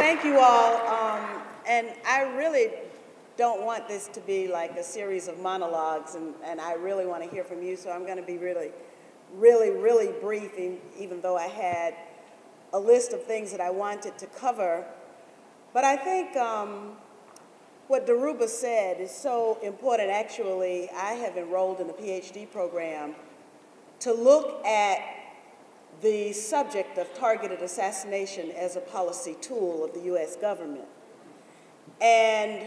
Thank you all. And I really don't want this to be like a series of monologues, and I really want to hear from you, so I'm going to be really brief, even though I had a list of things that I wanted to cover. But I think what Dhoruba said is so important. Actually, I have enrolled in the PhD program to look at the subject of targeted assassination as a policy tool of the U.S. government. And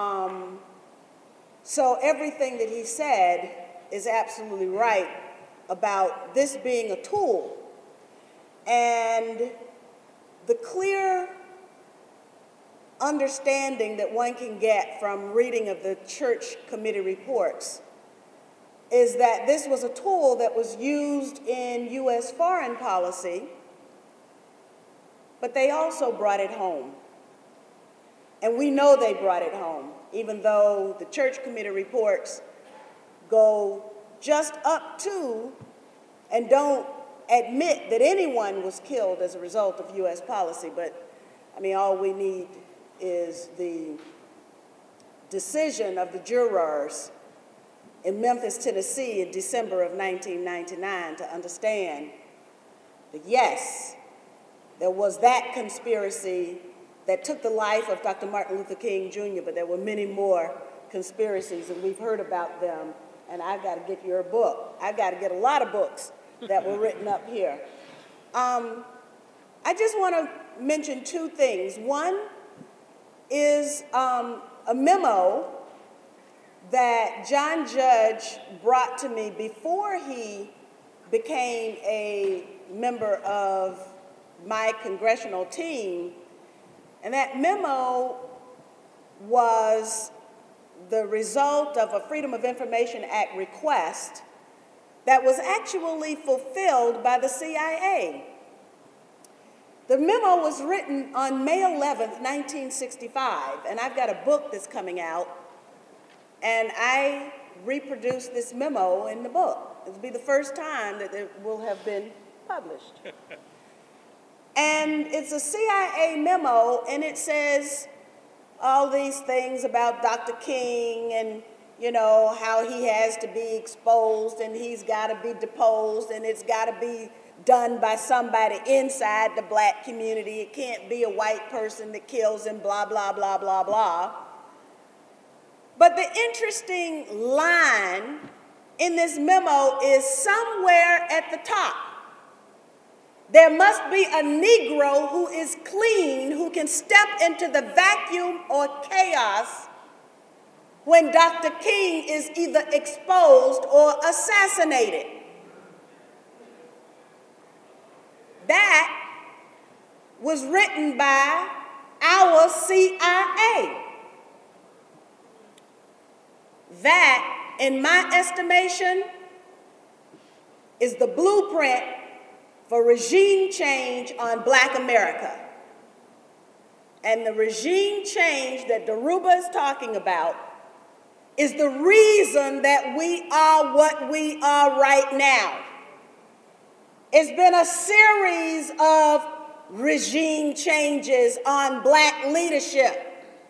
so everything that he said is absolutely right about this being a tool. And the clear understanding that one can get from reading of the Church Committee reports is that this was a tool that was used in U.S. foreign policy, but they also brought it home. And we know they brought it home, even though the Church Committee reports go just up to and don't admit that anyone was killed as a result of U.S. policy. But, I mean, all we need is the decision of the jurors in Memphis, Tennessee in December of 1999 to understand that, yes, there was that conspiracy that took the life of Dr. Martin Luther King Jr., but there were many more conspiracies, and we've heard about them, and I've got to get your book. I've got to get a lot of books that were written up here. I just want to mention two things. One is a memo that John Judge brought to me before he became a member of my congressional team. And that memo was the result of a Freedom of Information Act request that was actually fulfilled by the CIA. The memo was written on May 11th, 1965, and I've got a book that's coming out, and I reproduced this memo in the book. It'll be the first time that it will have been published. And it's a CIA memo, and it says all these things about Dr. King and, you know, how he has to be exposed and he's got to be deposed and it's got to be done by somebody inside the black community. It can't be a white person that kills him, blah, blah, blah, blah, blah. But the interesting line in this memo is somewhere at the top. There must be a Negro who is clean, who can step into the vacuum or chaos when Dr. King is either exposed or assassinated. That was written by our CIA. That, in my estimation, is the blueprint for regime change on Black America. And the regime change that Dhoruba is talking about is the reason that we are what we are right now. It's been a series of regime changes on Black leadership.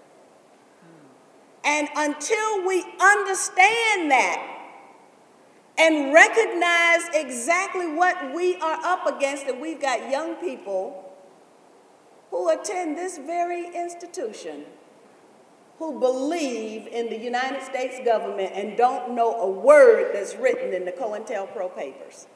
And until we understand that and recognize exactly what we are up against, and we've got young people who attend this very institution who believe in the United States government and don't know a word that's written in the COINTELPRO papers.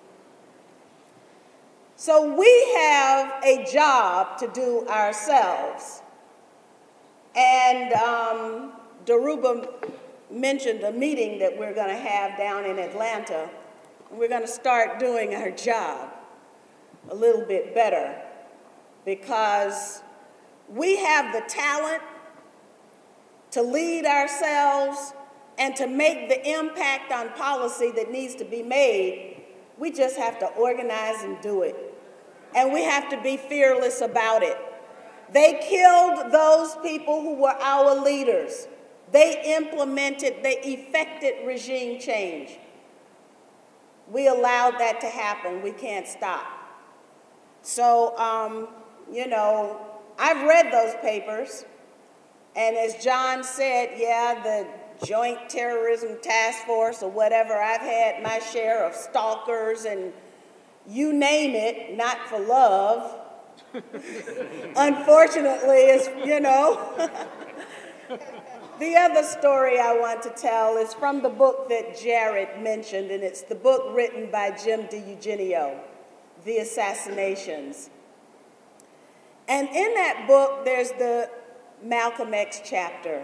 So we have a job to do ourselves. And Dhoruba mentioned a meeting that we're going to have down in Atlanta. We're going to start doing our job a little bit better because we have the talent to lead ourselves and to make the impact on policy that needs to be made. We just have to organize and do it. And we have to be fearless about it. They killed those people who were our leaders. They effected regime change. We allowed that to happen. We can't stop. So, you know, I've read those papers, and as John said, yeah, the Joint Terrorism Task Force or whatever, I've had my share of stalkers and you name it, not for love. Unfortunately, it's, you know. The other story I want to tell is from the book that Jared mentioned, and it's the book written by Jim DiEugenio, The Assassinations. And in that book, there's the Malcolm X chapter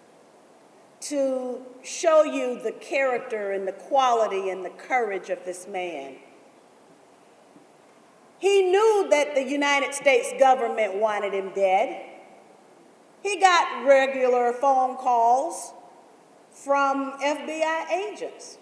to show you the character and the quality and the courage of this man. He knew that the United States government wanted him dead. He got regular phone calls from FBI agents.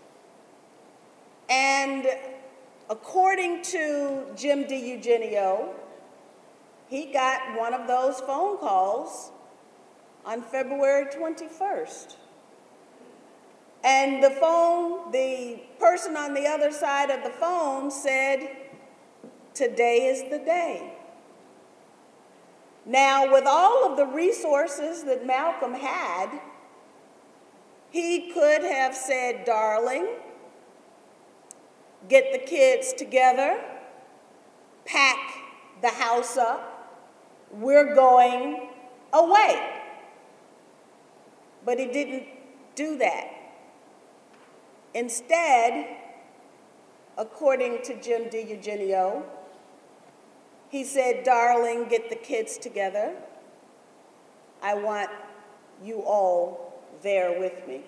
And according to Jim DiEugenio, he got one of those phone calls on February 21st. And the person on the other side of the phone said, "Today is the day." Now, with all of the resources that Malcolm had, he could have said, "Darling, get the kids together, pack the house up, we're going away." But he didn't do that. Instead, according to Jim DiEugenio, he said, "Darling, get the kids together. I want you all there with me."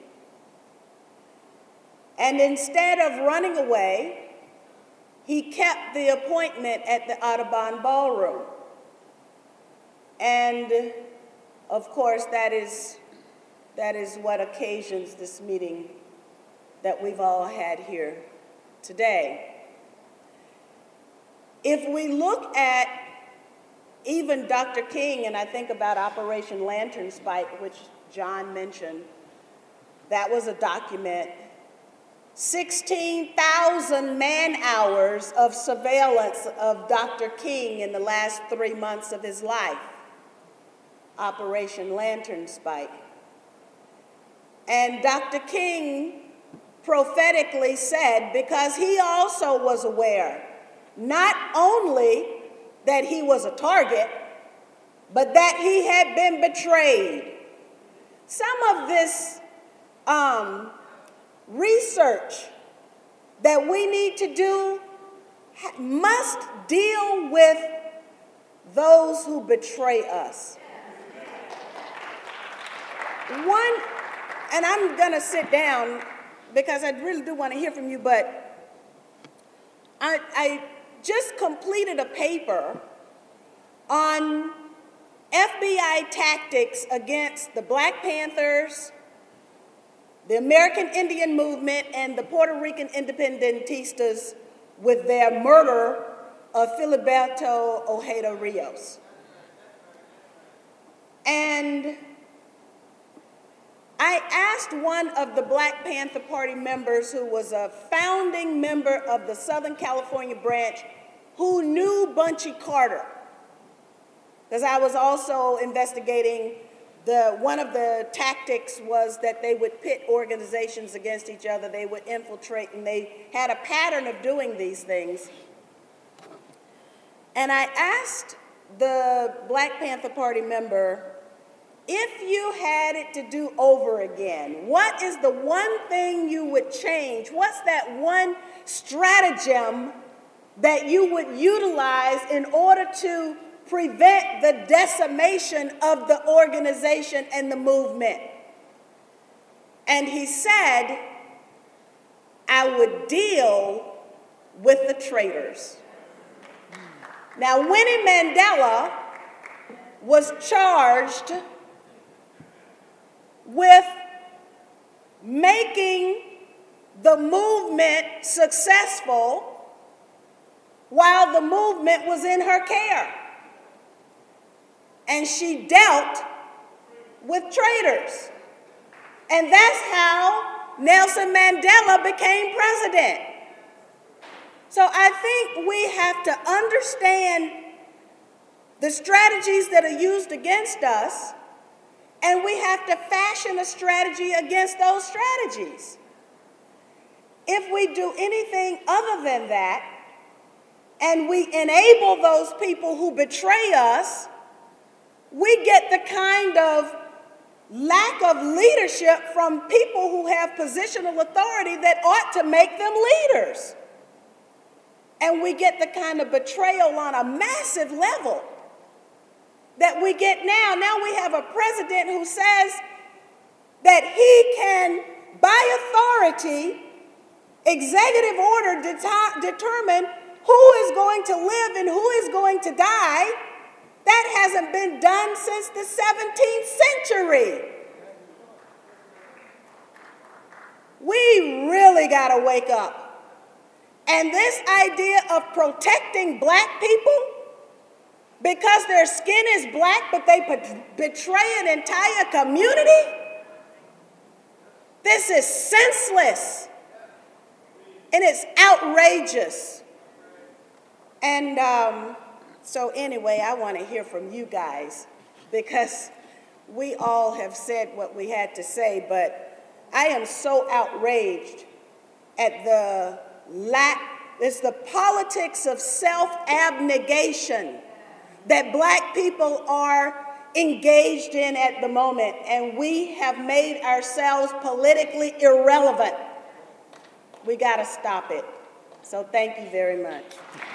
And instead of running away, he kept the appointment at the Audubon Ballroom. And of course, that is what occasions this meeting that we've all had here today. If we look at even Dr. King, and I think about Operation Lantern Spike, which John mentioned, that was a document, 16,000 man-hours of surveillance of Dr. King in the last 3 months of his life, Operation Lantern Spike. And Dr. King prophetically said, because he also was aware, not only that he was a target, but that he had been betrayed. Some of this research that we need to do must deal with those who betray us. And I'm going to sit down because I really do want to hear from you, but I just completed a paper on FBI tactics against the Black Panthers, the American Indian Movement, and the Puerto Rican Independentistas with their murder of Filiberto Ojeda Rios. And I asked one of the Black Panther Party members who was a founding member of the Southern California branch who knew Bunchy Carter, because I was also investigating one of the tactics was that they would pit organizations against each other, they would infiltrate, and they had a pattern of doing these things. And I asked the Black Panther Party member, if you had it to do over again, what is the one thing you would change? What's that one stratagem that you would utilize in order to prevent the decimation of the organization and the movement? And he said, I would deal with the traitors. Now, Winnie Mandela was charged with making the movement successful while the movement was in her care. And she dealt with traitors. And that's how Nelson Mandela became president. So I think we have to understand the strategies that are used against us, and we have to fashion a strategy against those strategies. If we do anything other than that, and we enable those people who betray us, we get the kind of lack of leadership from people who have positional authority that ought to make them leaders. And we get the kind of betrayal on a massive level that we get now. Now we have a president who says that he can, by authority, executive order, determine who is going to live and who is going to die. That hasn't been done since the 17th century. We really got to wake up. And this idea of protecting black people because their skin is black, but they betray an entire community, this is senseless. And it's outrageous. And so anyway, I want to hear from you guys, because we all have said what we had to say, but I am so outraged at the it's the politics of self-abnegation that black people are engaged in at the moment, and we have made ourselves politically irrelevant. We got to stop it. So thank you very much.